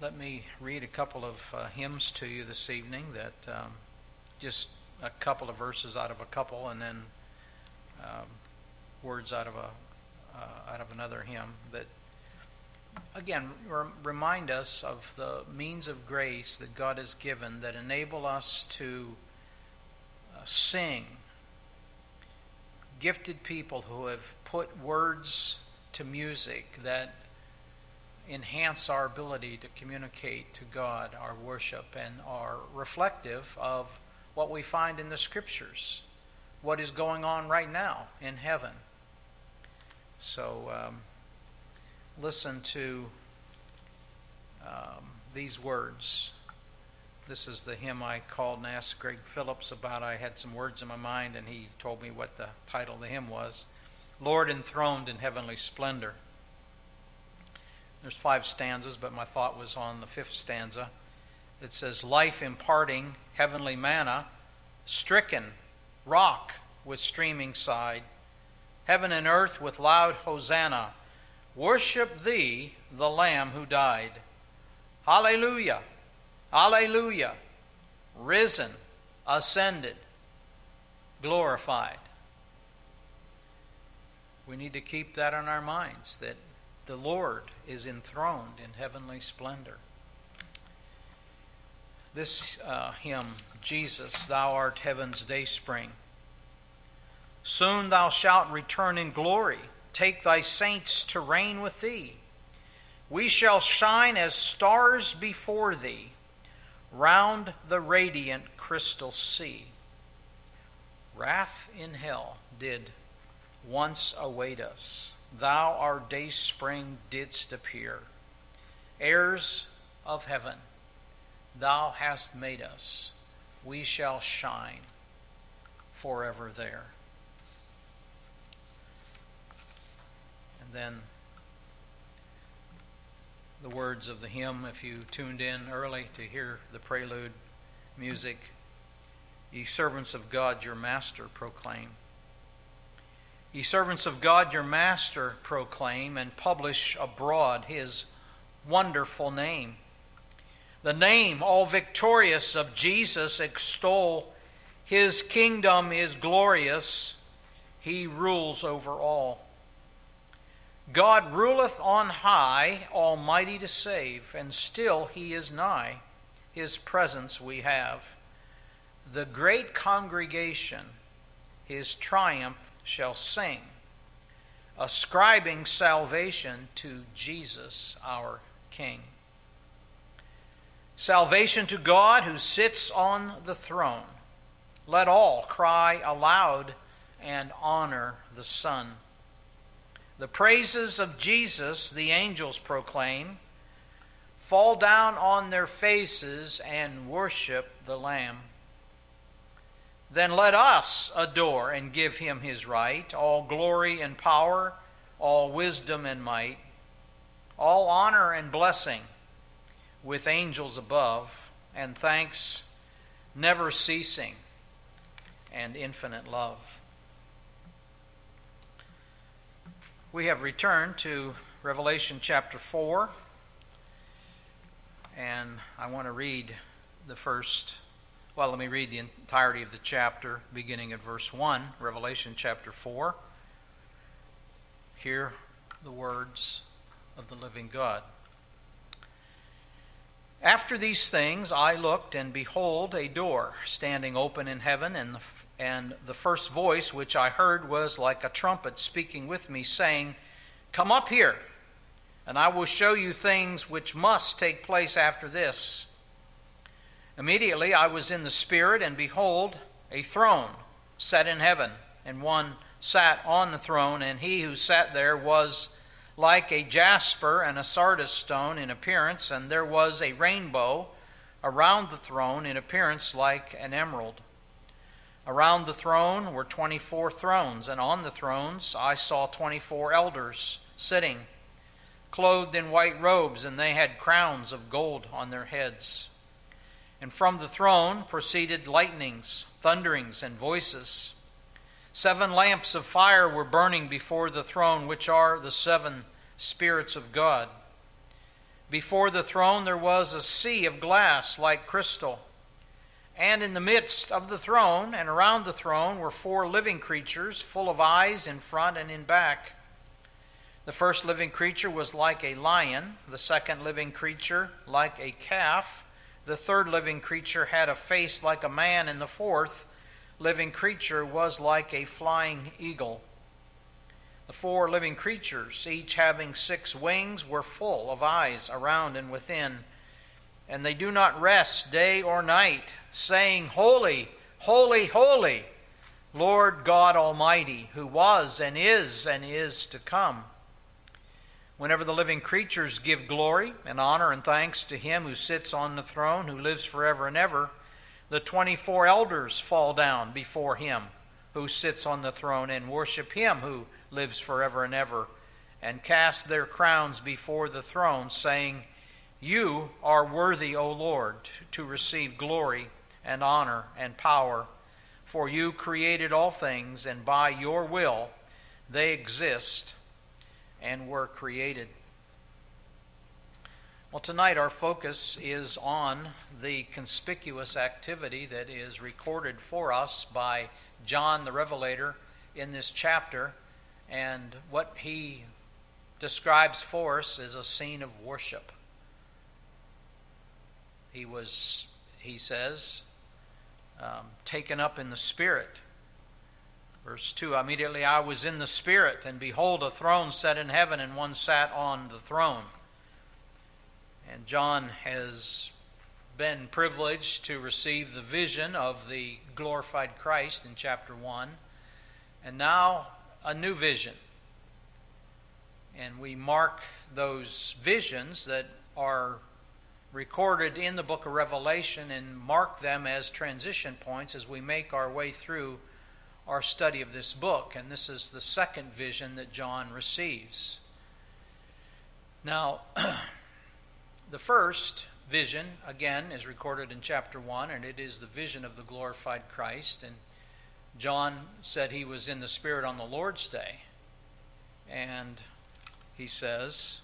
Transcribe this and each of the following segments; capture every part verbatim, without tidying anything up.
let me read a couple of uh, hymns to you this evening, that um, just a couple of verses out of a couple, and then um, words out of a uh, out of another hymn that, again, re- remind us of the means of grace that God has given that enable us to uh, sing. Gifted people who have put words to music that enhance our ability to communicate to God our worship and are reflective of what we find in the Scriptures, what is going on right now in heaven. So um, listen to um, these words. This is the hymn I called and asked Greg Phillips about. I had some words in my mind, and he told me what the title of the hymn was. Lord enthroned in heavenly splendor. There's five stanzas, but my thought was on the fifth stanza. It says, life imparting heavenly manna, stricken rock with streaming side, heaven and earth with loud hosanna, worship thee, the Lamb who died. Hallelujah, hallelujah, risen, ascended, glorified. We need to keep that on our minds, that the Lord is enthroned in heavenly splendor. This uh, hymn, Jesus, thou art heaven's dayspring. Soon thou shalt return in glory. Take thy saints to reign with thee. We shall shine as stars before thee, round the radiant crystal sea. Wrath in hell did once await us. Thou, our dayspring, didst appear. Heirs of heaven, thou hast made us. We shall shine forever there. And then the words of the hymn, if you tuned in early to hear the prelude music. Ye servants of God, your master proclaim. Ye servants of God, your master proclaim, and publish abroad his wonderful name. The name all victorious of Jesus extol. His kingdom is glorious. He rules over all. God ruleth on high, almighty to save, and still he is nigh. His presence we have. The great congregation his triumph shall sing, ascribing salvation to Jesus our King. Salvation to God who sits on the throne. Let all cry aloud and honor the Son. The praises of Jesus the angels proclaim. Fall down on their faces and worship the Lamb. Then let us adore and give him his right, all glory and power, all wisdom and might, all honor and blessing with angels above, and thanks never ceasing, and infinite love. We have returned to Revelation chapter four, and I want to read the first Well, let me read the entirety of the chapter, beginning at verse one, Revelation chapter four. Hear the words of the living God. After these things I looked, and behold, a door standing open in heaven, and the, and the first voice which I heard was like a trumpet speaking with me, saying, Come up here, and I will show you things which must take place after this. Immediately I was in the Spirit, and behold, a throne set in heaven, and one sat on the throne, and he who sat there was like a jasper and a sardis stone in appearance, and there was a rainbow around the throne in appearance like an emerald. Around the throne were twenty-four thrones, and on the thrones I saw twenty-four elders sitting, clothed in white robes, and they had crowns of gold on their heads. And from the throne proceeded lightnings, thunderings, and voices. Seven lamps of fire were burning before the throne, which are the seven spirits of God. Before the throne there was a sea of glass like crystal. And in the midst of the throne and around the throne were four living creatures, full of eyes in front and in back. The first living creature was like a lion, the second living creature like a calf, the third living creature had a face like a man, and the fourth living creature was like a flying eagle. The four living creatures, each having six wings, were full of eyes around and within. And they do not rest day or night, saying, Holy, holy, holy, Lord God Almighty, who was and is and is to come. Whenever the living creatures give glory and honor and thanks to him who sits on the throne, who lives forever and ever, the twenty-four elders fall down before him who sits on the throne and worship him who lives forever and ever, and cast their crowns before the throne, saying, You are worthy, O Lord, to receive glory and honor and power, for you created all things, and by your will they exist and were created. Well, tonight our focus is on the conspicuous activity that is recorded for us by John the Revelator in this chapter, and what he describes for us is a scene of worship. He was, he says, um, taken up in the Spirit. Verse two, immediately I was in the Spirit, and behold, a throne set in heaven, and one sat on the throne. And John has been privileged to receive the vision of the glorified Christ in chapter one, and now a new vision. And we mark those visions that are recorded in the book of Revelation and mark them as transition points as we make our way through our study of this book. And this is the second vision that John receives. Now, the first vision, again, is recorded in chapter one, and it is the vision of the glorified Christ. And John said he was in the Spirit on the Lord's day. And he says,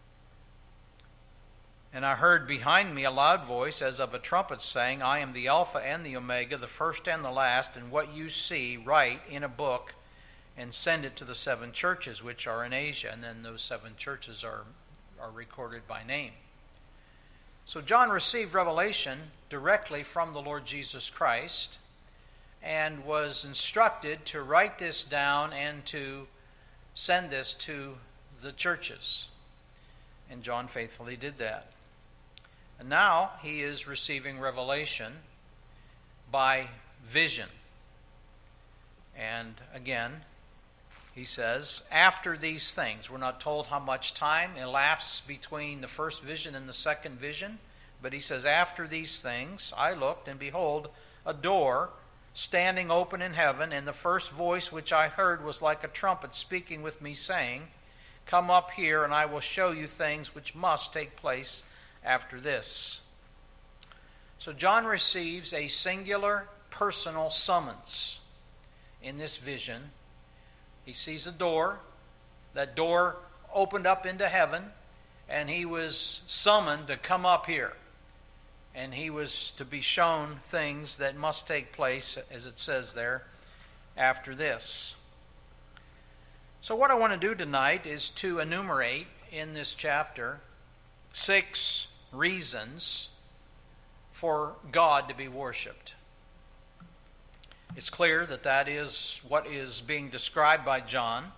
And I heard behind me a loud voice as of a trumpet saying, I am the Alpha and the Omega, the first and the last, and what you see write in a book and send it to the seven churches which are in Asia. And then those seven churches are, are recorded by name. So John received revelation directly from the Lord Jesus Christ and was instructed to write this down and to send this to the churches. And John faithfully did that. And now he is receiving revelation by vision. And again, he says, after these things, we're not told how much time elapsed between the first vision and the second vision, but he says, after these things, I looked, and behold, a door standing open in heaven, and the first voice which I heard was like a trumpet speaking with me, saying, Come up here, and I will show you things which must take place after this. So John receives a singular personal summons in this vision. He sees a door. That door opened up into heaven, and he was summoned to come up here. And he was to be shown things that must take place, as it says there, after this. So what I want to do tonight is to enumerate in this chapter six reasons for God to be worshipped. It's clear that that is what is being described by John.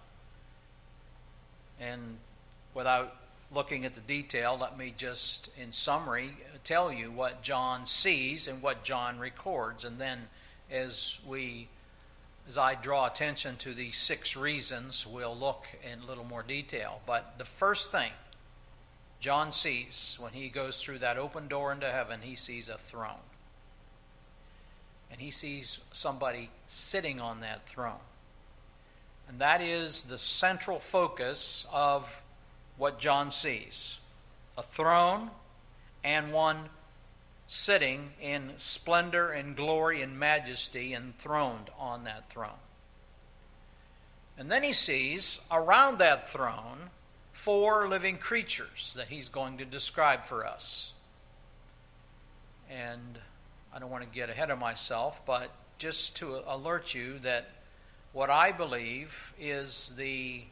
And without looking at the detail, let me just, in summary, tell you what John sees and what John records. And then as we, as I draw attention to these six reasons, we'll look in a little more detail. But the first thing John sees when he goes through that open door into heaven, he sees a throne. And he sees somebody sitting on that throne. And that is the central focus of what John sees. A throne and one sitting in splendor and glory and majesty, enthroned on that throne. And then he sees around that throne four living creatures that he's going to describe for us. And I don't want to get ahead of myself, but just to alert you that what I believe is the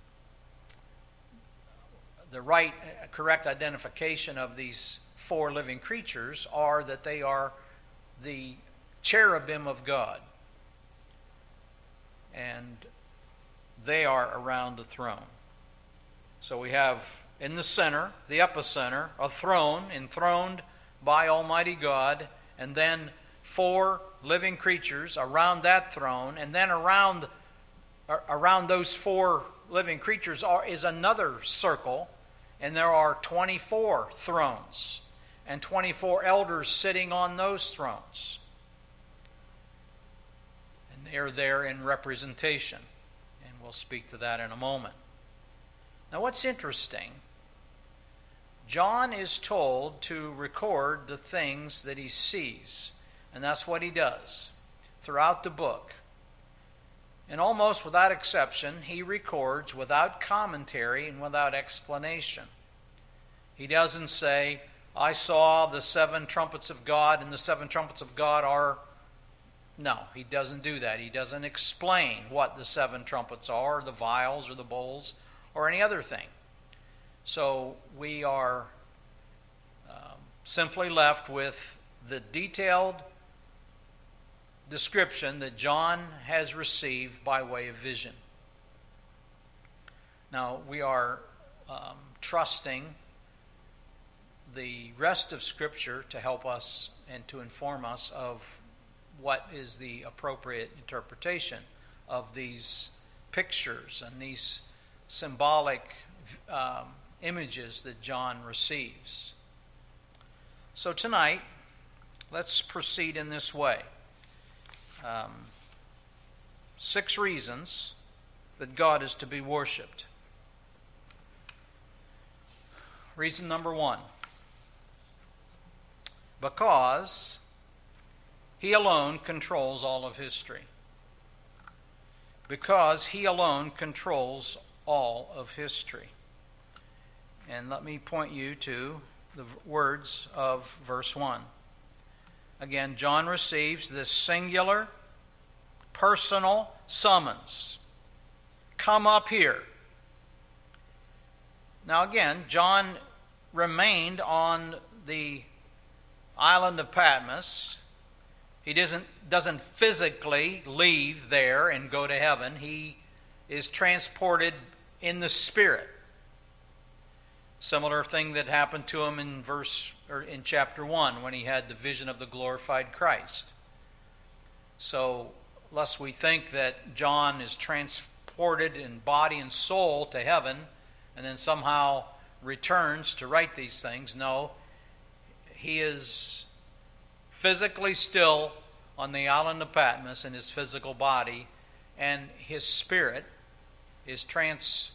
the right, correct identification of these four living creatures are that they are the cherubim of God. And they are around the throne. So we have in the center, the epicenter, a throne enthroned by Almighty God, and then four living creatures around that throne, and then around around those four living creatures are, is another circle, and there are twenty-four thrones and twenty-four elders sitting on those thrones. And they are there in representation, and we'll speak to that in a moment. Now, what's interesting, John is told to record the things that he sees, and that's what he does throughout the book. And almost without exception, he records without commentary and without explanation. He doesn't say, I saw the seven trumpets of God, and the seven trumpets of God are... No, he doesn't do that. He doesn't explain what the seven trumpets are, or the vials, or the bowls, or any other thing. So we are um, simply left with the detailed description that John has received by way of vision. Now, we are um, trusting the rest of Scripture to help us and to inform us of what is the appropriate interpretation of these pictures and these symbolic um, images that John receives. So tonight, let's proceed in this way. Um, six reasons that God is to be worshipped. Reason number one, because he alone controls all of history. Because he alone controls all of history. And let me point you to the words of verse one. Again, John receives this singular, personal summons. Come up here. Now again, John remained on the island of Patmos. He doesn't, doesn't physically leave there and go to heaven. He is transported in the Spirit. Similar thing that happened to him in verse or in chapter one when he had the vision of the glorified Christ. So, lest we think that John is transported in body and soul to heaven and then somehow returns to write these things, no, he is physically still on the island of Patmos in his physical body, and his spirit is transformed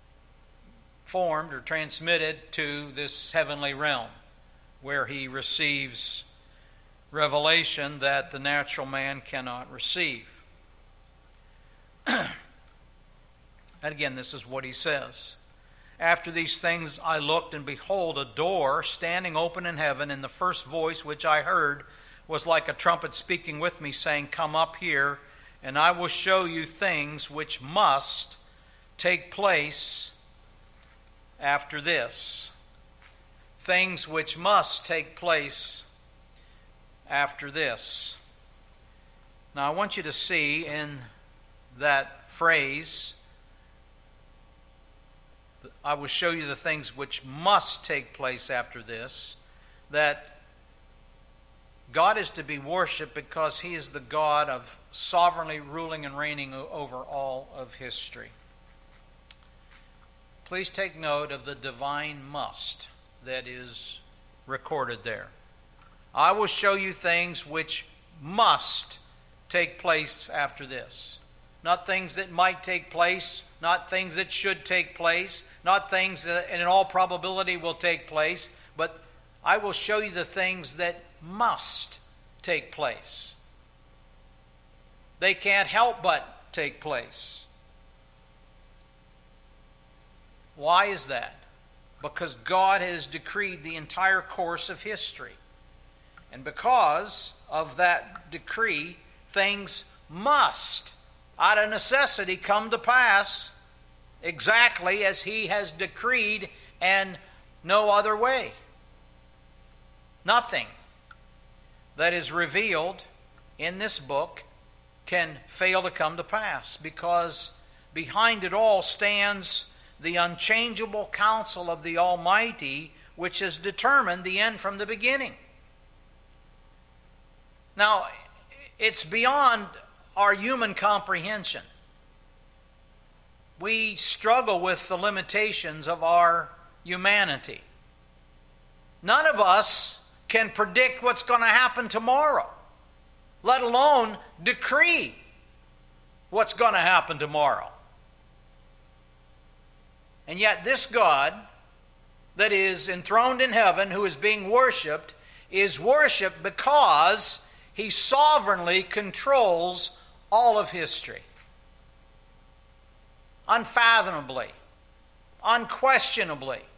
or transmitted to this heavenly realm where he receives revelation that the natural man cannot receive. And again, this is what he says. After these things I looked, and behold, a door standing open in heaven, and the first voice which I heard was like a trumpet speaking with me, saying, Come up here, and I will show you things which must take place after this. Things which must take place after this. Now I want you to see in that phrase, I will show you the things which must take place after this, that God is to be worshipped because he is the God of sovereignly ruling and reigning over all of history. Please take note of the divine must that is recorded there. I will show you things which must take place after this. Not things that might take place, not things that should take place, not things that in all probability will take place, but I will show you the things that must take place. They can't help but take place. Why is that? Because God has decreed the entire course of history. And because of that decree, things must, out of necessity, come to pass exactly as He has decreed and no other way. Nothing that is revealed in this book can fail to come to pass, because behind it all stands the unchangeable counsel of the Almighty, which has determined the end from the beginning. Now, it's beyond our human comprehension. We struggle with the limitations of our humanity. None of us can predict what's going to happen tomorrow, let alone decree what's going to happen tomorrow. And yet this God that is enthroned in heaven, who is being worshipped, is worshipped because He sovereignly controls all of history. Unfathomably, unquestionably.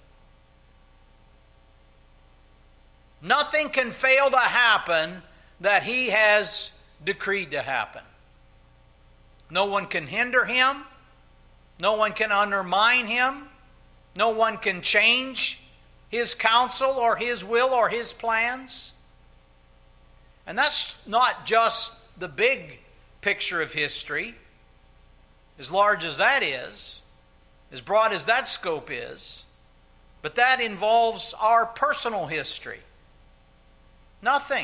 Nothing can fail to happen that He has decreed to happen. No one can hinder Him. No one can undermine Him. No one can change His counsel or His will or His plans. And that's not just the big picture of history, as large as that is, as broad as that scope is, but that involves our personal history. Nothing.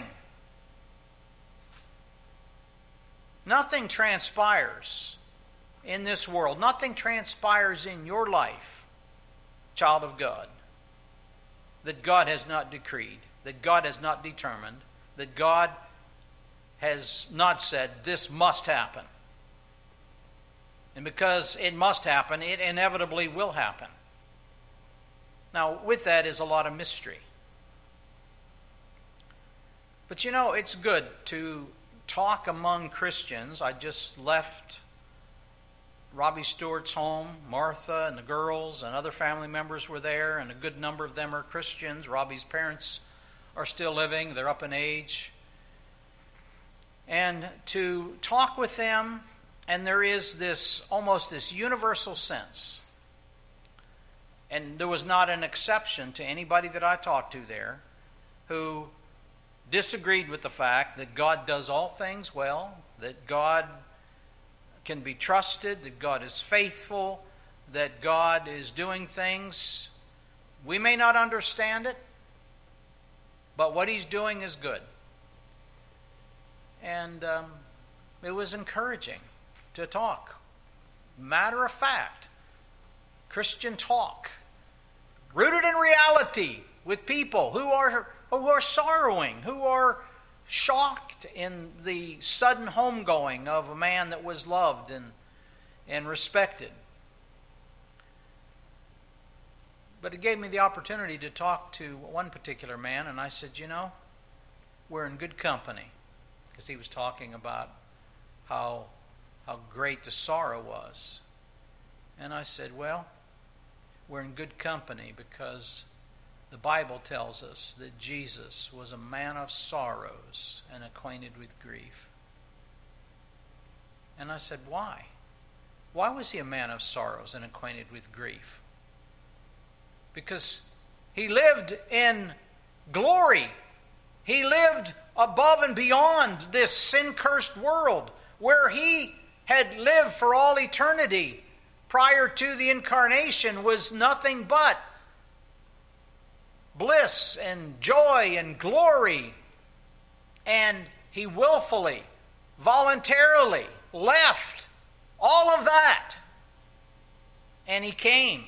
Nothing transpires in this world. Nothing transpires in your life, child of God, that God has not decreed, that God has not determined, that God has not said, this must happen. And because it must happen, it inevitably will happen. Now, with that is a lot of mystery. But you know, it's good to talk among Christians. I just left Robbie Stewart's home. Martha and the girls and other family members were there, and a good number of them are Christians. Robbie's parents are still living. They're up in age. And to talk with them, and there is this almost this universal sense, and there was not an exception to anybody that I talked to there who disagreed with the fact that God does all things well, that God can be trusted, that God is faithful, that God is doing things. We may not understand it, but what He's doing is good. And um, it was encouraging to talk. Matter of fact, Christian talk, rooted in reality, with people who are who are sorrowing, who are shocked in the sudden homegoing of a man that was loved and, and respected. But it gave me the opportunity to talk to one particular man, and I said, you know, we're in good company. Because he was talking about how, how great the sorrow was. And I said, well, we're in good company because the Bible tells us that Jesus was a man of sorrows and acquainted with grief. And I said, why? Why was he a man of sorrows and acquainted with grief? Because he lived in glory. He lived above and beyond this sin-cursed world where he had lived for all eternity prior to the incarnation was nothing but bliss and joy and glory. And he willfully, voluntarily left all of that. And he came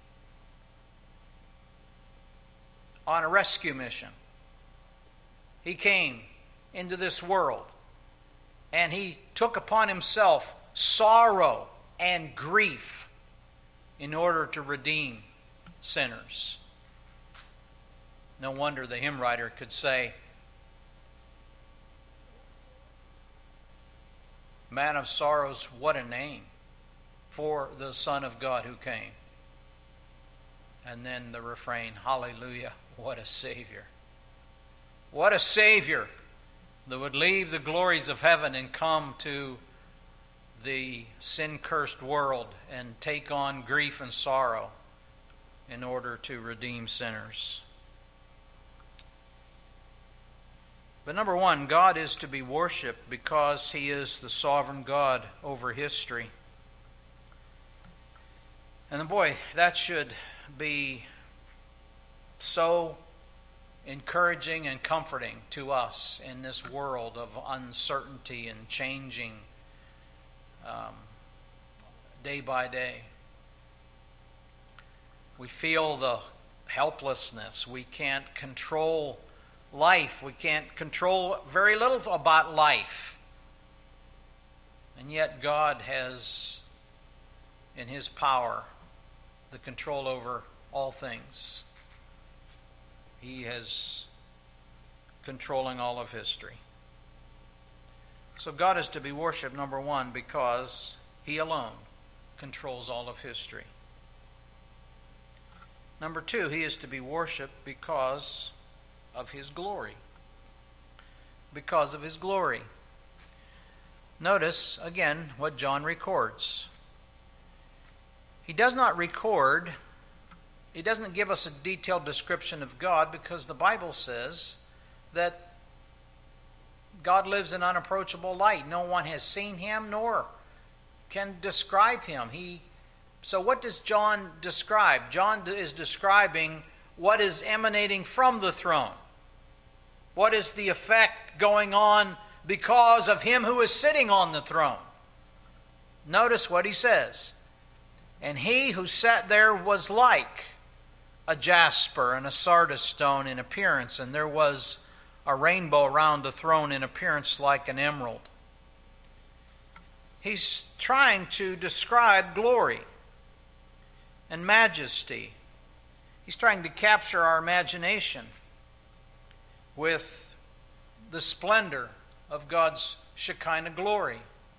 on a rescue mission. He came into this world and he took upon himself sorrow and grief in order to redeem sinners. No wonder the hymn writer could say, man of sorrows, what a name for the Son of God who came. And then the refrain, hallelujah, what a Savior. What a Savior that would leave the glories of heaven and come to the sin-cursed world and take on grief and sorrow in order to redeem sinners. But number one, God is to be worshipped because He is the sovereign God over history. And boy, that should be so encouraging and comforting to us in this world of uncertainty and changing um, day by day. We feel the helplessness. We can't control life. We can't control very little about life. And yet God has, in His power, the control over all things. He is controlling all of history. So God is to be worshipped, number one, because He alone controls all of history. Number two, He is to be worshipped because of His glory. Because of His glory. Notice, again, what John records. He does not record, he doesn't give us a detailed description of God because the Bible says that God lives in unapproachable light. No one has seen Him nor can describe Him. He, so what does John describe? John is describing what is emanating from the throne. What is the effect going on because of Him who is sitting on the throne? Notice what he says. And He who sat there was like a jasper and a sardis stone in appearance, and there was a rainbow around the throne in appearance like an emerald. He's trying to describe glory and majesty. He's trying to capture our imagination with the splendor of God's Shekinah glory.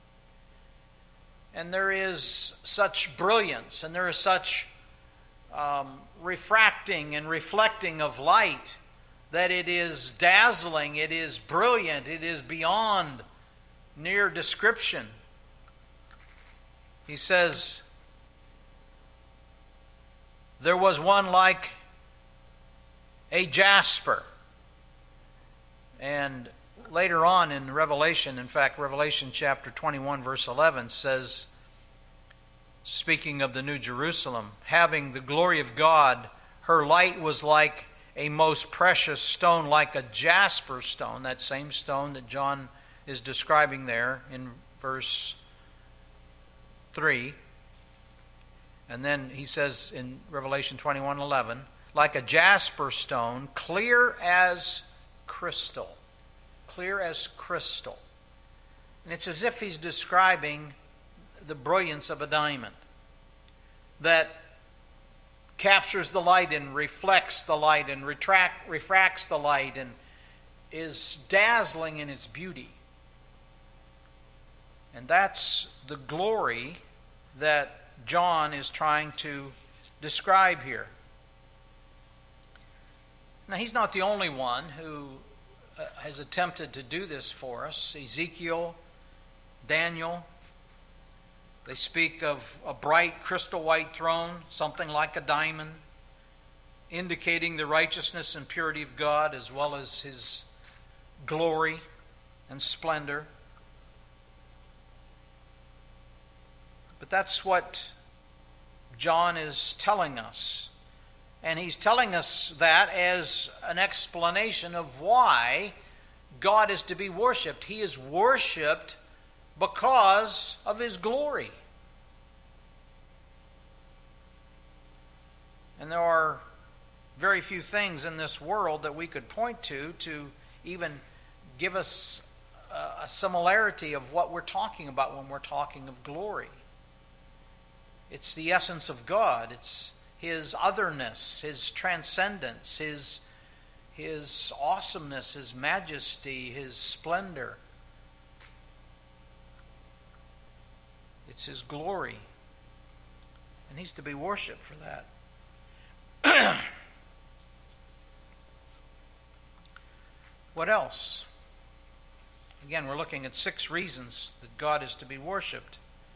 And there is such brilliance, and there is such um, refracting and reflecting of light that it is dazzling, it is brilliant, it is beyond near description. He says, there was one like a jasper. And later on in Revelation, in fact, Revelation chapter twenty-one, verse eleven says, speaking of the New Jerusalem, having the glory of God, her light was like a most precious stone, like a jasper stone, that same stone that John is describing there in verse three. And then he says in Revelation twenty-one eleven, like a jasper stone, clear as crystal. Clear as crystal. And it's as if he's describing the brilliance of a diamond that captures the light and reflects the light and retract, refracts the light and is dazzling in its beauty. And that's the glory that John is trying to describe here. Now, he's not the only one who uh, has attempted to do this for us. Ezekiel, Daniel, they speak of a bright crystal white throne, something like a diamond, indicating the righteousness and purity of God as well as His glory and splendor. But that's what John is telling us. And he's telling us that as an explanation of why God is to be worshipped. He is worshipped because of His glory. And there are very few things in this world that we could point to to even give us a similarity of what we're talking about when we're talking of glory. It's the essence of God. It's His otherness, His transcendence, His, His awesomeness, His majesty, His splendor. It's His glory. And He's to be worshipped for that. What else? Again, we're looking at six reasons that God is to be worshipped.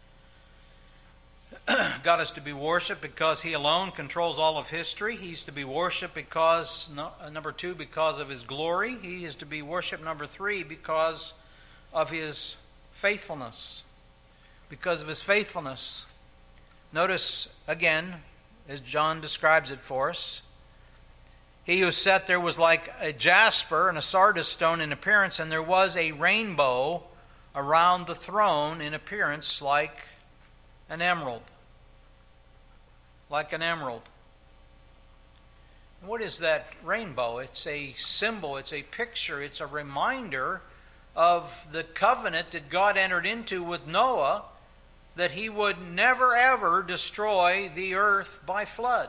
God is to be worshipped because He alone controls all of history. He's to be worshipped because, no, uh, number two, because of His glory. He is to be worshipped, number three, because of His faithfulness. Because of His faithfulness. Notice, again, as John describes it for us, He who sat there was like a jasper and a sardis stone in appearance, and there was a rainbow around the throne in appearance like an emerald. Like an emerald. And what is that rainbow? It's a symbol, it's a picture, it's a reminder of the covenant that God entered into with Noah, that He would never ever destroy the earth by flood.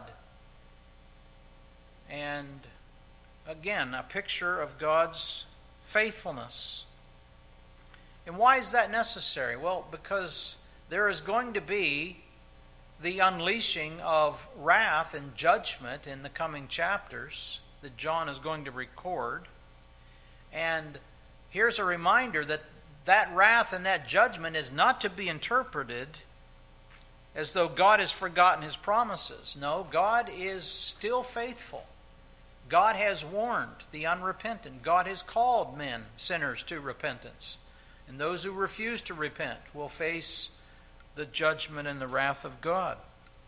And again, a picture of God's faithfulness. And why is that necessary? Well, because there is going to be the unleashing of wrath and judgment in the coming chapters that John is going to record. And here's a reminder that that wrath and that judgment is not to be interpreted as though God has forgotten His promises. No, God is still faithful. God has warned the unrepentant. God has called men, sinners, to repentance. And those who refuse to repent will face the judgment and the wrath of God.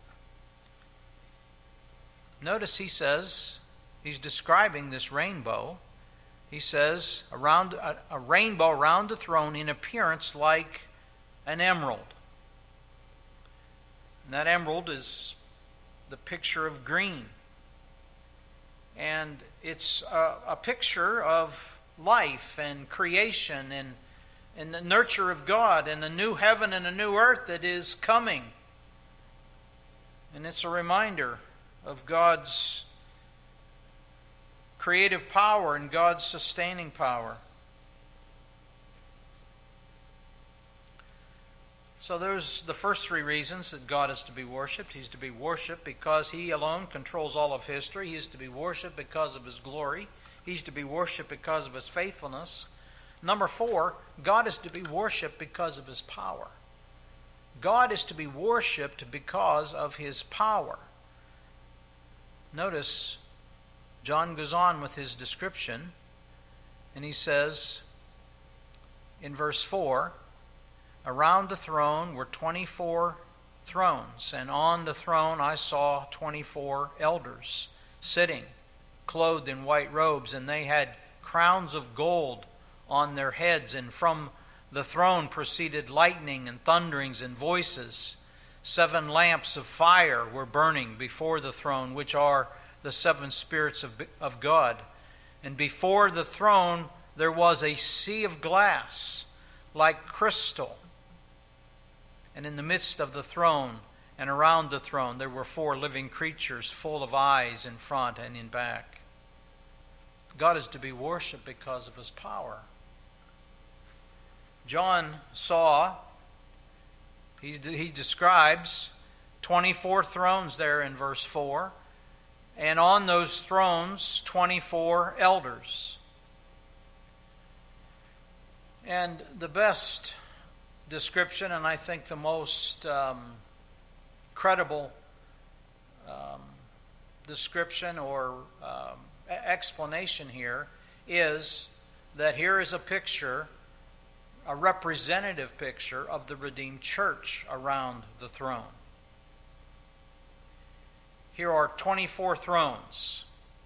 Notice he says, he's describing this rainbow. He says, around a, a rainbow around the throne in appearance like an emerald. And that emerald is the picture of green. And it's a, a picture of life and creation and, and the nurture of God and a new heaven and a new earth that is coming. And it's a reminder of God's creative power and God's sustaining power. So there's the first three reasons that God is to be worshipped. He's to be worshipped because He alone controls all of history. He is to be worshipped because of His glory. He's to be worshipped because of His faithfulness. Number four, God is to be worshipped because of His power. God is to be worshipped because of His power. Notice, John goes on with his description, and he says in verse four, around the throne were twenty-four thrones, and on the throne I saw twenty-four elders sitting, clothed in white robes, and they had crowns of gold on their heads, and from the throne proceeded lightning and thunderings and voices. Seven lamps of fire were burning before the throne, which are the seven spirits of, of God. And before the throne there was a sea of glass like crystal. And in the midst of the throne and around the throne there were four living creatures full of eyes in front and in back. God is to be worshipped because of His power. John saw, he, he describes twenty-four thrones there in verse four, and on those thrones twenty-four elders. And the best description, and I think the most um, credible um, description or um, explanation here is that here is a picture, a representative picture of the redeemed church around the throne. Here are twenty-four thrones,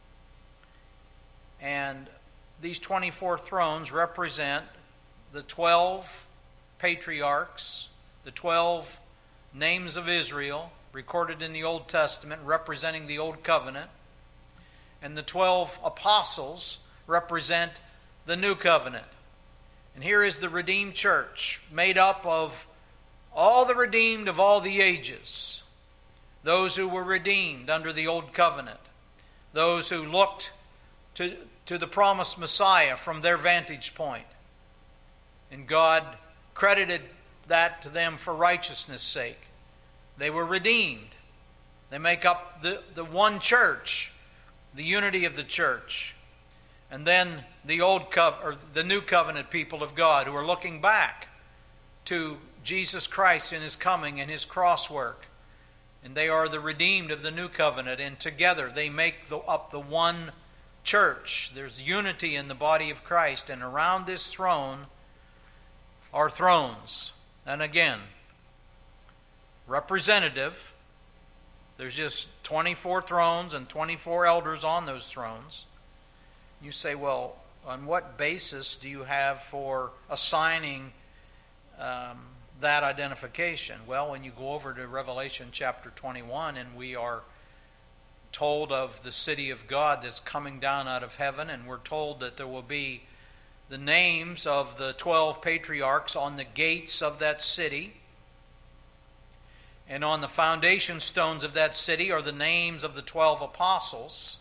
and these twenty-four thrones represent the twelve patriarchs, the twelve names of Israel recorded in the Old Testament representing the Old Covenant, and the twelve apostles represent the New Covenant. And here is the redeemed church made up of all the redeemed of all the ages. Those who were redeemed under the Old Covenant. Those who looked to, to the promised Messiah from their vantage point. And God credited that to them for righteousness' sake. They were redeemed. They make up the, the one church, the unity of the church. And then the old co- or the new covenant people of God who are looking back to Jesus Christ and His coming and His cross work. And they are the redeemed of the new covenant, and together they make the, up the one church. There's unity in the body of Christ, and around this throne are thrones. And again, representative. There's just twenty-four thrones and twenty-four elders on those thrones. You say, well, on what basis do you have for assigning um, that identification? Well, when you go over to Revelation chapter twenty-one, and we are told of the city of God that's coming down out of heaven, and we're told that there will be the names of the twelve patriarchs on the gates of that city, and on the foundation stones of that city are the names of the twelve apostles.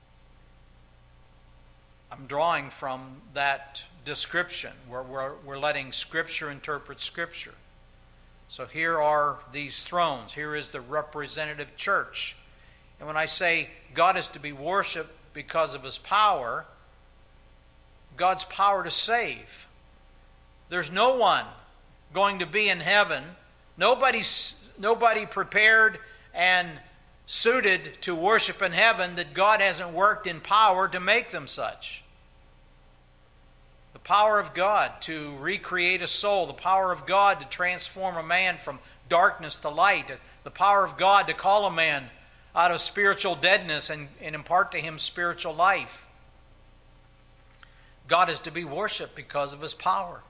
I'm drawing from that description where we're, we're letting Scripture interpret Scripture. So here are these thrones. Here is the representative church. And when I say God is to be worshipped because of His power, God's power to save. There's no one going to be in heaven, nobody, nobody prepared and suited to worship in heaven that God hasn't worked in power to make them such. The power of God to recreate a soul, the power of God to transform a man from darkness to light, the power of God to call a man out of spiritual deadness and, and impart to him spiritual life. God is to be worshipped because of His power.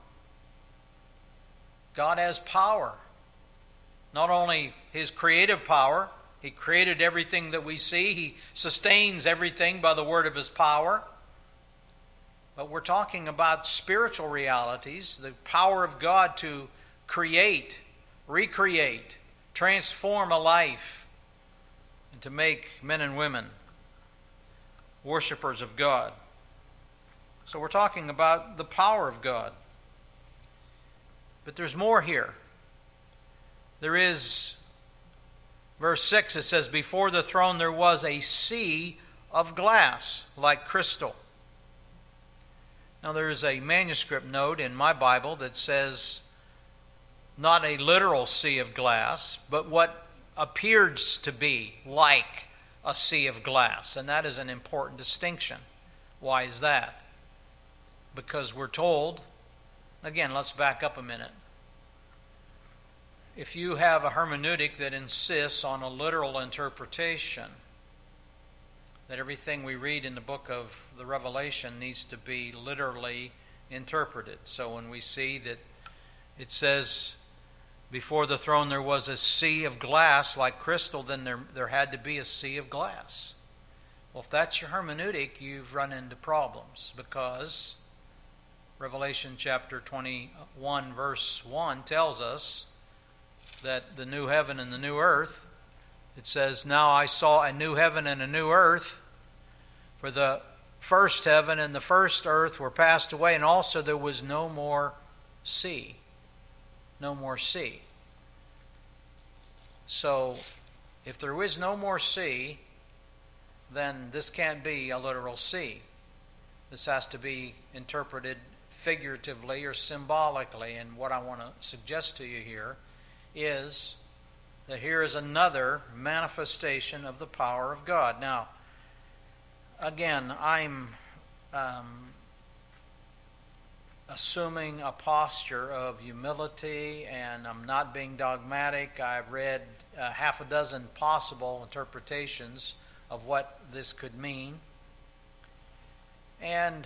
God has power. Not only His creative power, He created everything that we see. He sustains everything by the word of His power. But we're talking about spiritual realities, the power of God to create, recreate, transform a life, and to make men and women worshipers of God. So we're talking about the power of God. But there's more here. There is, verse six, it says, before the throne there was a sea of glass like crystal. Now there is a manuscript note in my Bible that says not a literal sea of glass, but what appears to be like a sea of glass. And that is an important distinction. Why is that? Because we're told, again, let's back up a minute. If you have a hermeneutic that insists on a literal interpretation, that everything we read in the book of the Revelation needs to be literally interpreted. So when we see that it says, before the throne there was a sea of glass like crystal, then there, there had to be a sea of glass. Well, if that's your hermeneutic, you've run into problems, because Revelation chapter twenty-one verse one tells us that the new heaven and the new earth, it says, now I saw a new heaven and a new earth, for the first heaven and the first earth were passed away, and also there was no more sea. No more sea. So, if there is no more sea, then this can't be a literal sea. This has to be interpreted figuratively or symbolically. And what I want to suggest to you here is that here is another manifestation of the power of God. Now, again, I'm um, assuming a posture of humility, and I'm not being dogmatic. I've read uh, half a dozen possible interpretations of what this could mean. And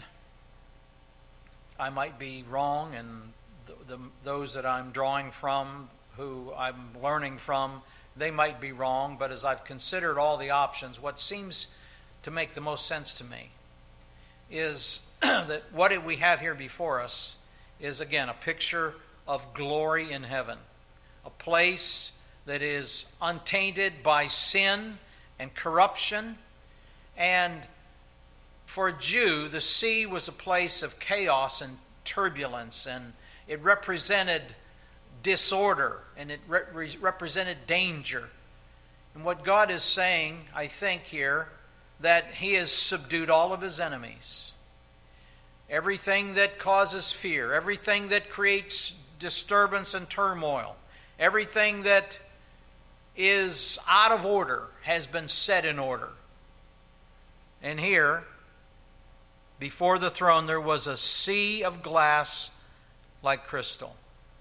I might be wrong, and the, the, those that I'm drawing from, who I'm learning from, they might be wrong. But as I've considered all the options, what seems to make the most sense to me is that what we have here before us is, again, a picture of glory in heaven. A place that is untainted by sin and corruption. And for a Jew, the sea was a place of chaos and turbulence, and it represented disorder, and it re- represented danger. And what God is saying, I think here, that He has subdued all of His enemies. Everything that causes fear, everything that creates disturbance and turmoil, everything that is out of order has been set in order. And here, before the throne, there was a sea of glass like crystal.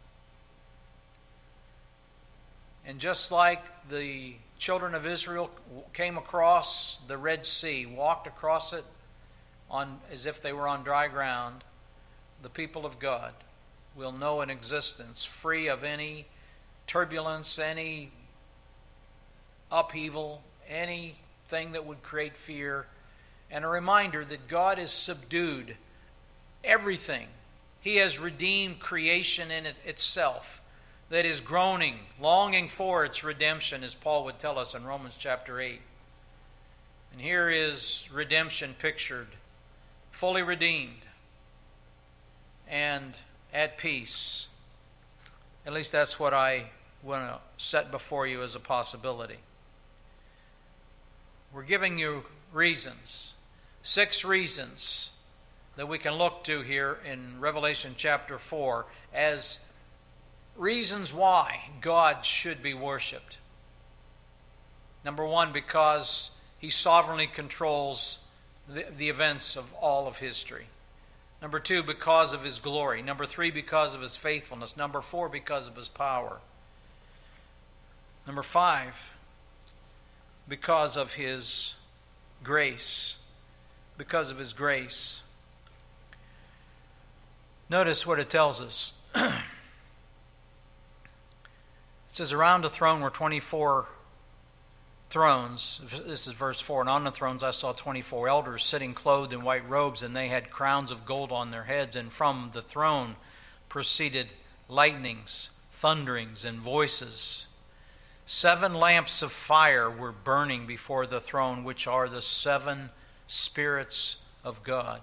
And just like the children of Israel came across the Red Sea, walked across it on as if they were on dry ground, the people of God will know an existence free of any turbulence, any upheaval, anything that would create fear, and a reminder that God has subdued everything. He has redeemed creation in it itself that is groaning, longing for its redemption, as Paul would tell us in Romans chapter eight. And here is redemption pictured, fully redeemed and at peace. At least that's what I want to set before you as a possibility. We're giving you reasons, six reasons that we can look to here in Revelation chapter four as reasons why God should be worshipped. Number one, because He sovereignly controls the, the events of all of history. Number two, because of His glory. Number three, because of His faithfulness. Number four, because of His power. Number five, because of His grace. Because of His grace. Notice what it tells us. It says, around the throne were twenty-four thrones. This is verse four. And on the thrones I saw twenty-four elders sitting clothed in white robes, and they had crowns of gold on their heads. And from the throne proceeded lightnings, thunderings, and voices. Seven lamps of fire were burning before the throne, which are the seven spirits of God.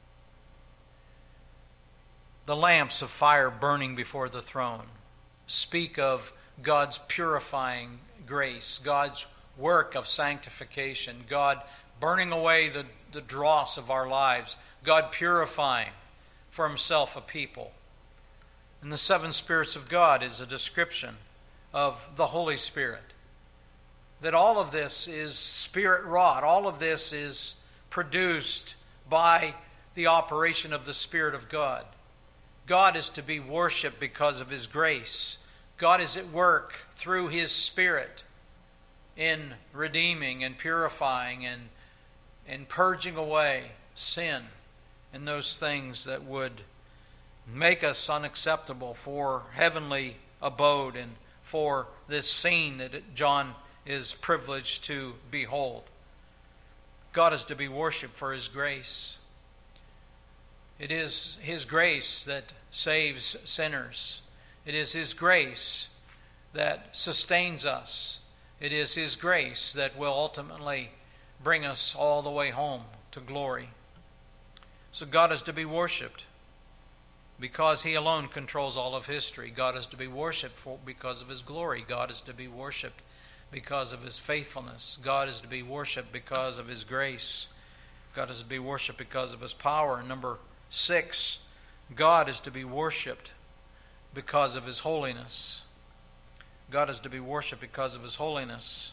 The lamps of fire burning before the throne speak of God's purifying grace, God's work of sanctification, God burning away the, the dross of our lives, God purifying for Himself a people. And the seven spirits of God is a description of the Holy Spirit. That all of this is Spirit wrought, all of this is produced by the operation of the Spirit of God. God is to be worshipped because of His grace. God is at work through His Spirit in redeeming and purifying and, and purging away sin and those things that would make us unacceptable for heavenly abode and for this scene that John is privileged to behold. God is to be worshipped for His grace. It is His grace that saves sinners. It is His grace that sustains us. It is His grace that will ultimately bring us all the way home to glory. So God is to be worshipped because He alone controls all of history. God is to be worshipped for, because of His glory. God is to be worshipped because of His faithfulness. God is to be worshipped because of His grace. God is to be worshipped because of His power. And number six, God is to be worshipped because of His holiness. God is to be worshipped because of His holiness.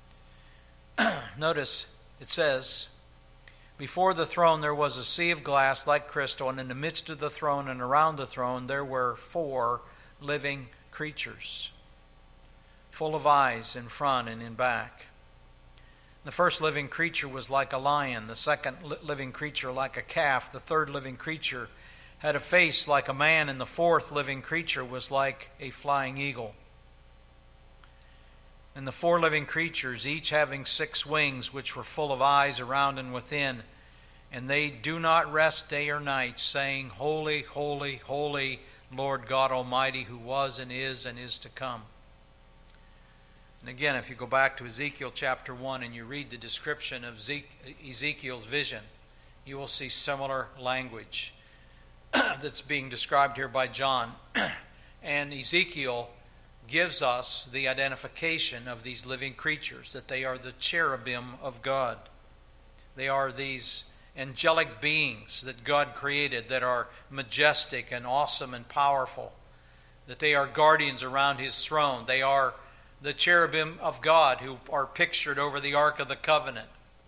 Notice it says, before the throne there was a sea of glass like crystal, and in the midst of the throne and around the throne there were four living creatures, full of eyes in front and in back. The first living creature was like a lion, the second living creature like a calf, the third living creature had a face like a man, and the fourth living creature was like a flying eagle. And the four living creatures, each having six wings, which were full of eyes around and within, and they do not rest day or night, saying, Holy, holy, holy, Lord God Almighty, who was and is and is to come. And again, if you go back to Ezekiel chapter one and you read the description of Ezekiel's vision, you will see similar language that's being described here by John. And Ezekiel gives us the identification of these living creatures, that they are the cherubim of God. They are these angelic beings that God created that are majestic and awesome and powerful, that they are guardians around His throne. They are the cherubim of God who are pictured over the Ark of the Covenant.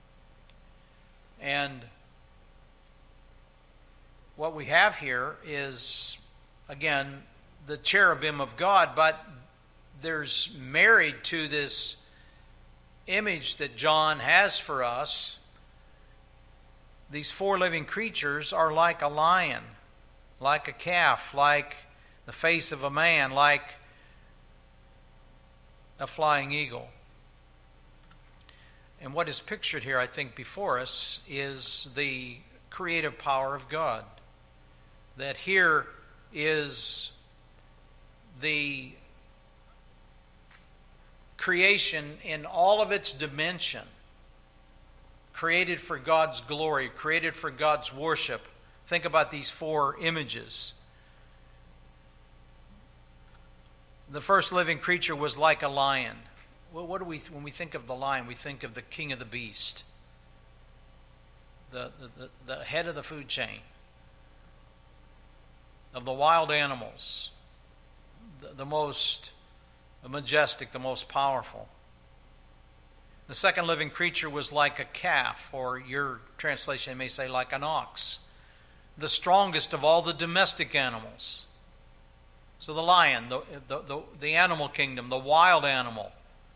And what we have here is, again, the cherubim of God, but there's married to this image that John has for us. These four living creatures are like a lion, like a calf, like the face of a man, like a flying eagle. And what is pictured here, I think, before us is the creative power of God. That here is the creation in all of its dimension, created for God's glory, created for God's worship. Think about these four images. The first living creature was like a lion. Well, what do we, when we think of the lion, we think of the king of the beast, the, the, the, the head of the food chain, of the wild animals, the, the most majestic, the most powerful. The second living creature was like a calf, or your translation may say like an ox, the strongest of all the domestic animals. So the lion, the, the, the, the animal kingdom, the wild animal.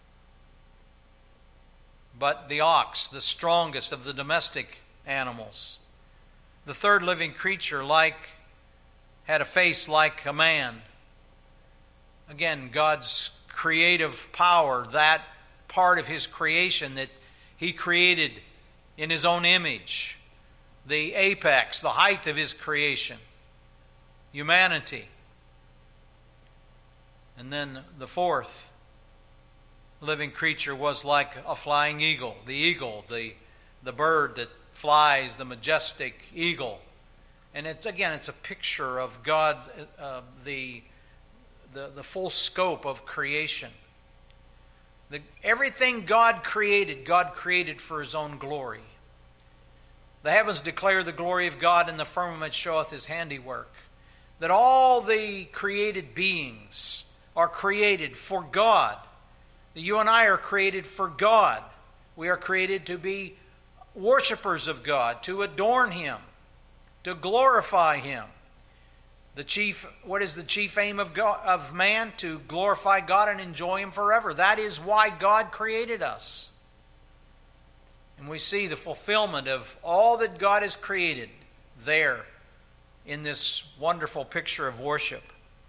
But the ox, the strongest of the domestic animals. The third living creature like had a face like a man. Again, God's creative power, that part of His creation that He created in His own image. The apex, the height of His creation. Humanity. And then the fourth living creature was like a flying eagle. The eagle, the, the bird that flies, the majestic eagle. And it's, again, it's a picture of God, uh, the, the, the full scope of creation. The, everything God created, God created for His own glory. The heavens declare the glory of God, and the firmament showeth His handiwork. That all the created beings are created for God. You and I are created for God. We are created to be worshipers of God, to adorn Him, to glorify Him. The chief, what is the chief aim of God, of man? To glorify God and enjoy Him forever. That is why God created us. And we see the fulfillment of all that God has created there in this wonderful picture of worship.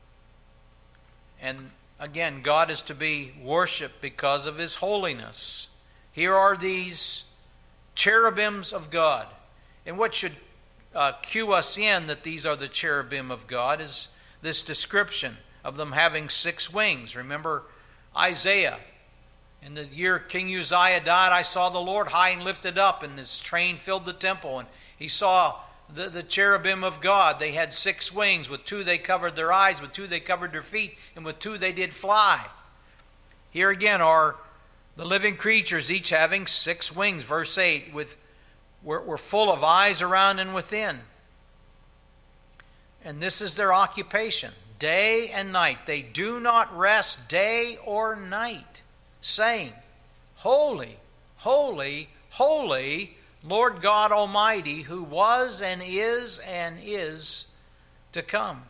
And again, God is to be worshipped because of His holiness. Here are these cherubims of God. And what should uh, cue us in that these are the cherubim of God is this description of them having six wings. Remember Isaiah. In the year King Uzziah died, I saw the Lord high and lifted up, and His train filled the temple. And he saw The, the cherubim of God. They had six wings. With two they covered their eyes, with two they covered their feet, and with two they did fly. Here again are the living creatures, each having six wings. Verse eight, with, were, were full of eyes around and within. And this is their occupation, day and night. They do not rest day or night, saying, Holy, holy, holy, Lord God Almighty, who was and is and is to come.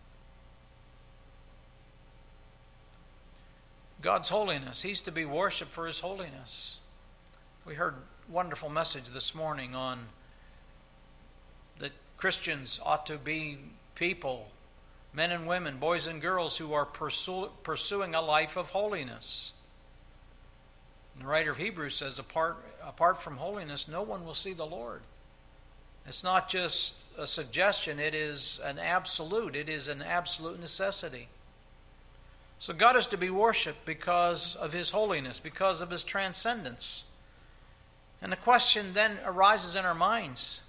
God's holiness. He's to be worshipped for His holiness. We heard a wonderful message this morning on that Christians ought to be people, men and women, boys and girls, who are pursue, pursuing a life of holiness. And the writer of Hebrews says, apart, apart from holiness, no one will see the Lord. It's not just a suggestion, it is an absolute. It is an absolute necessity. So God is to be worshipped because of His holiness, because of His transcendence. And the question then arises in our minds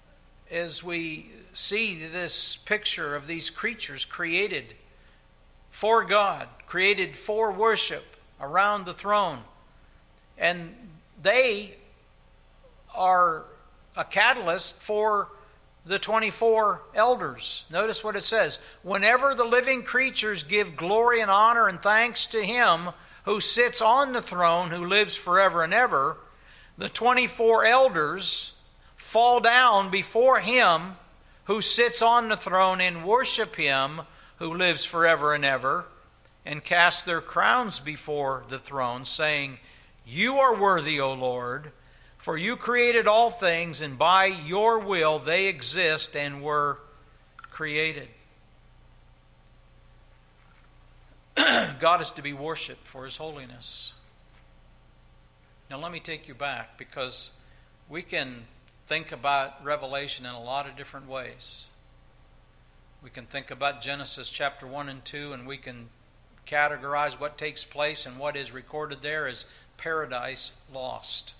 as we see this picture of these creatures created for God, created for worship around the throne. And they are a catalyst for the twenty-four elders. Notice what it says. Whenever the living creatures give glory and honor and thanks to Him who sits on the throne, who lives forever and ever, the twenty-four elders fall down before Him who sits on the throne and worship Him who lives forever and ever, and cast their crowns before the throne, saying, You are worthy, O Lord, for you created all things, and by your will they exist and were created. God is to be worshipped for His holiness. Now let me take you back, because we can think about Revelation in a lot of different ways. We can think about Genesis chapter one and two, and we can categorize what takes place and what is recorded there as paradise lost.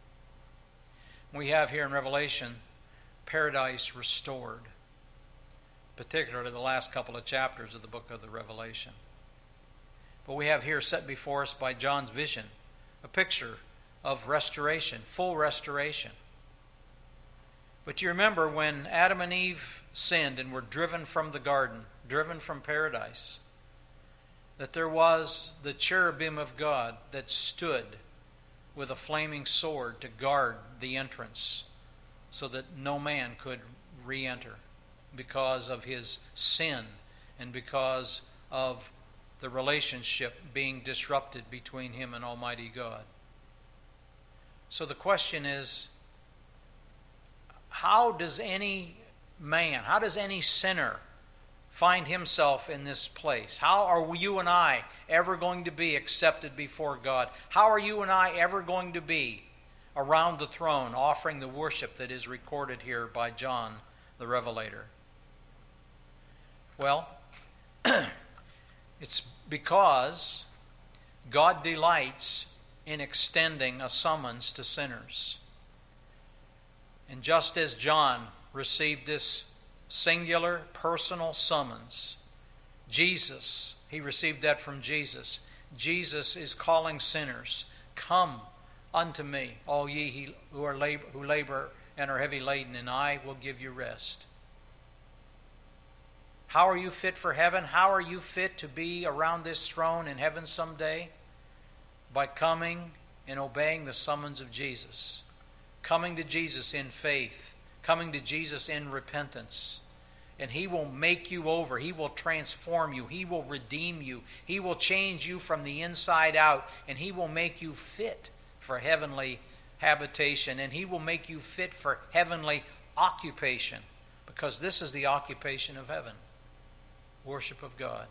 We have here in Revelation paradise restored, particularly the last couple of chapters of the book of the Revelation. But we have here set before us by John's vision a picture of restoration, full restoration. But you remember when Adam and Eve sinned and were driven from the garden, driven from paradise, that there was the cherubim of God that stood with a flaming sword to guard the entrance so that no man could re-enter because of his sin and because of the relationship being disrupted between him and Almighty God. So the question is, how does any man, how does any sinner find himself in this place? How are you and I ever going to be accepted before God? How are you and I ever going to be around the throne offering the worship that is recorded here by John the Revelator? Well, it's because God delights in extending a summons to sinners. And just as John received this singular personal summons, Jesus, he received that from Jesus. Jesus is calling sinners, Come unto me, all ye who are labor, who labor and are heavy laden, and I will give you rest. How are you fit for heaven? How are you fit to be around this throne in heaven someday? By coming and obeying the summons of Jesus. Coming to Jesus in faith. Coming to Jesus in repentance. And He will make you over. He will transform you. He will redeem you. He will change you from the inside out. And He will make you fit for heavenly habitation. And He will make you fit for heavenly occupation. Because this is the occupation of heaven. Worship of God.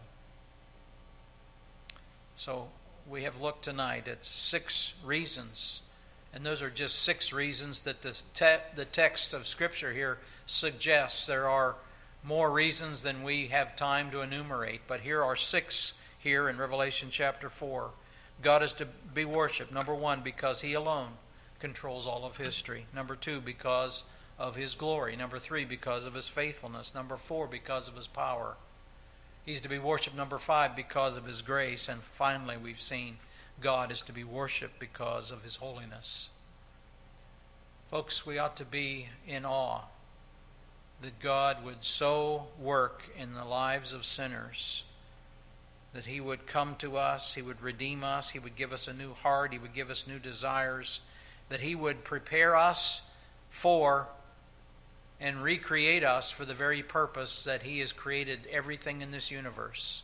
So we have looked tonight at six reasons. And those are just six reasons that the, te- the text of Scripture here suggests. There are more reasons than we have time to enumerate, but here are six here in Revelation chapter four. God is to be worshipped, number one, because He alone controls all of history. Number two, because of His glory. Number three, because of His faithfulness. Number four, because of His power. He's to be worshipped, number five, because of His grace. And finally, we've seen God is to be worshipped because of His holiness. Folks, we ought to be in awe that God would so work in the lives of sinners, that He would come to us, He would redeem us, He would give us a new heart, He would give us new desires, that He would prepare us for and recreate us for the very purpose that He has created everything in this universe.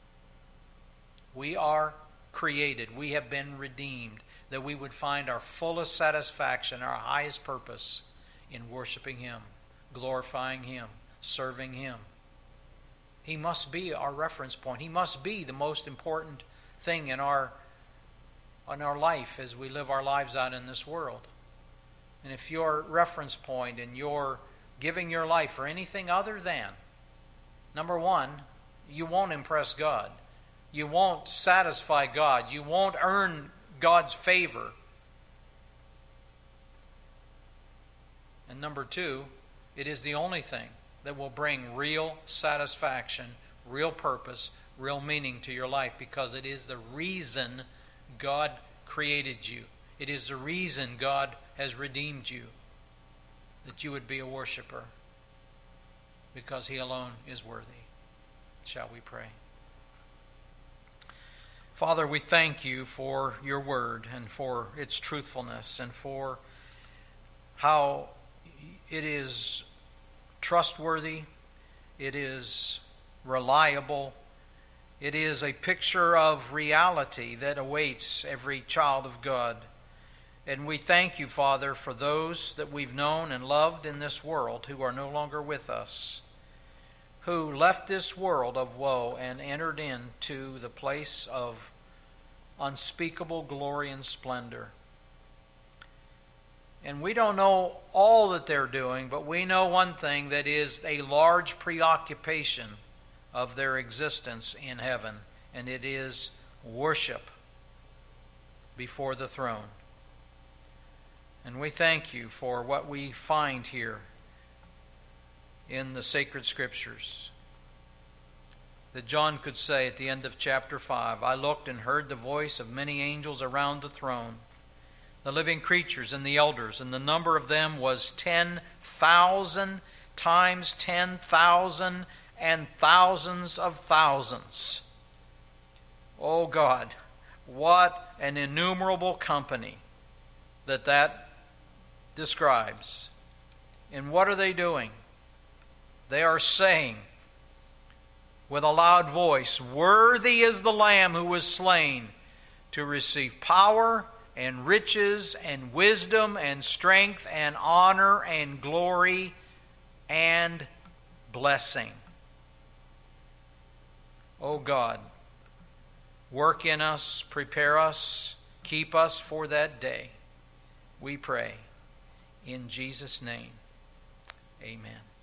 We are created, we have been redeemed, that we would find our fullest satisfaction, our highest purpose in worshiping Him, glorifying Him, serving Him. He must be our reference point. He must be the most important thing in our, in our life as we live our lives out in this world. And if your reference point and your giving your life for anything other than, number one, you won't impress God. You won't satisfy God. You won't earn God's favor. And number two, it is the only thing that will bring real satisfaction, real purpose, real meaning to your life, because it is the reason God created you. It is the reason God has redeemed you, that you would be a worshiper, because He alone is worthy. Shall we pray? Father, we thank You for Your word and for its truthfulness and for how it is trustworthy, it is reliable, it is a picture of reality that awaits every child of God. And we thank You, Father, for those that we've known and loved in this world who are no longer with us, who left this world of woe and entered into the place of unspeakable glory and splendor. And we don't know all that they're doing, but we know one thing, that is a large preoccupation of their existence in heaven, and it is worship before the throne. And we thank You for what we find here in the sacred Scriptures, that John could say at the end of chapter five, I looked and heard the voice of many angels around the throne, the living creatures and the elders, and the number of them was ten thousand times ten thousand and thousands of thousands. Oh God, what an innumerable company that that describes. And what are they doing? They are saying with a loud voice, worthy is the Lamb who was slain to receive power and riches and wisdom and strength and honor and glory and blessing. Oh God, work in us, prepare us, keep us for that day, we pray. In Jesus' name, amen.